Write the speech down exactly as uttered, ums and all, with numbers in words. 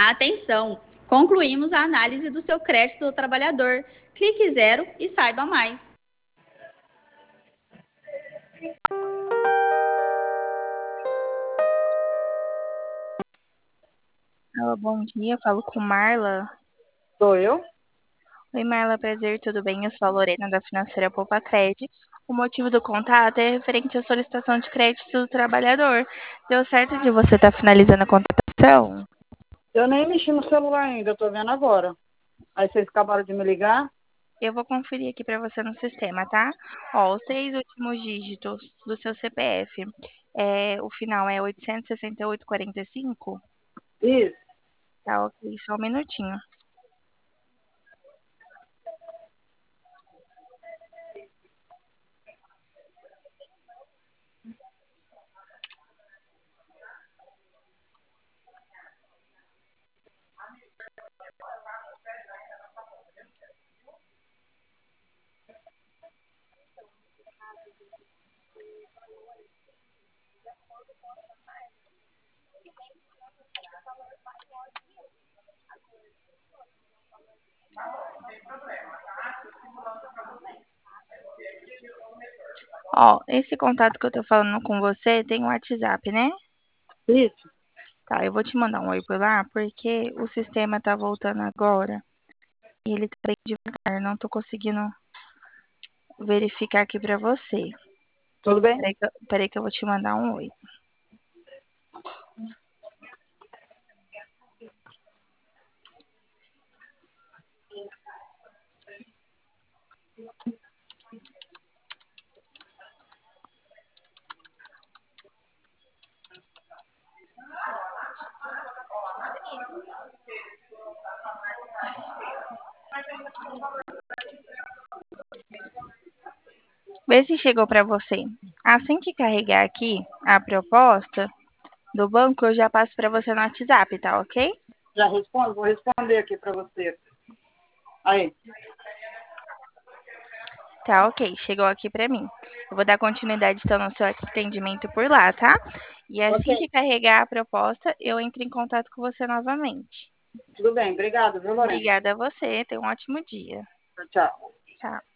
Atenção! Concluímos a análise do seu crédito do trabalhador. Clique zero e saiba mais. Alô, bom dia, falo com Marla. Sou eu? Oi, Marla, prazer, tudo bem? Eu sou a Lorena da Financeira Poupa Cred. O motivo do contato é referente à solicitação de crédito do trabalhador. Deu certo de você estar finalizando a contratação? Eu nem mexi no celular ainda, eu tô vendo agora. Aí vocês acabaram de me ligar? Eu vou conferir aqui para você no sistema, tá? Ó, os três últimos dígitos do seu C P F, é, o final é oitocentos e sessenta e oito, quarenta e cinco? Isso. Tá, ok, só um minutinho. Ó, esse contato que eu tô falando com você tem o WhatsApp, né? Isso. Tá, eu vou te mandar um oi por lá, porque o sistema tá voltando agora e ele tá bem devagar. Não tô conseguindo verificar aqui pra você. Tudo bem? Peraí que, eu- peraí que eu vou te mandar um oi. Vê se chegou pra você. Assim que carregar aqui a proposta do banco, eu já passo pra você no WhatsApp, tá ok? Já respondo? Vou responder aqui pra você. Aí. Tá ok, chegou aqui pra mim. Eu vou dar continuidade então no seu atendimento por lá, tá? E assim Ok. que carregar a proposta, eu entro em contato com você novamente. Tudo bem. Obrigado, viu, Lorena? Obrigada a você, tenha um ótimo dia. Tchau. Tchau.